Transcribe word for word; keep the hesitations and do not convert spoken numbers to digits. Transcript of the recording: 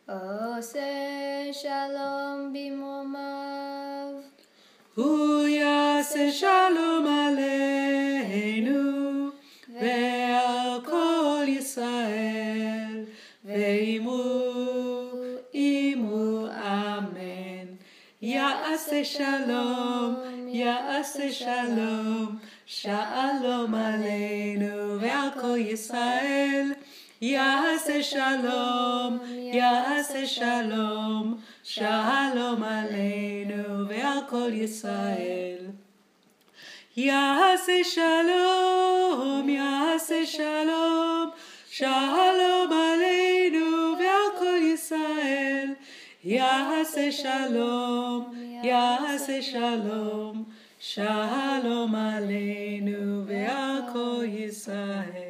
עושה שלום במרומיו. הוא יעשה שלום עלינו ועל כל ישראל, ואימו אימו אמן. יעשה שלום, יעשה שלום, שלום עלינו ועל כל ישראל. יעשה שלום, יעשה שלום, שלום עלינו ועל כל ישראל. יעשה שלום, יעשה שלום, שלום עלינו ועל כל ישראל. יעשה שלום, יעשה שלום, שלום עלינו ועל כל ישראל.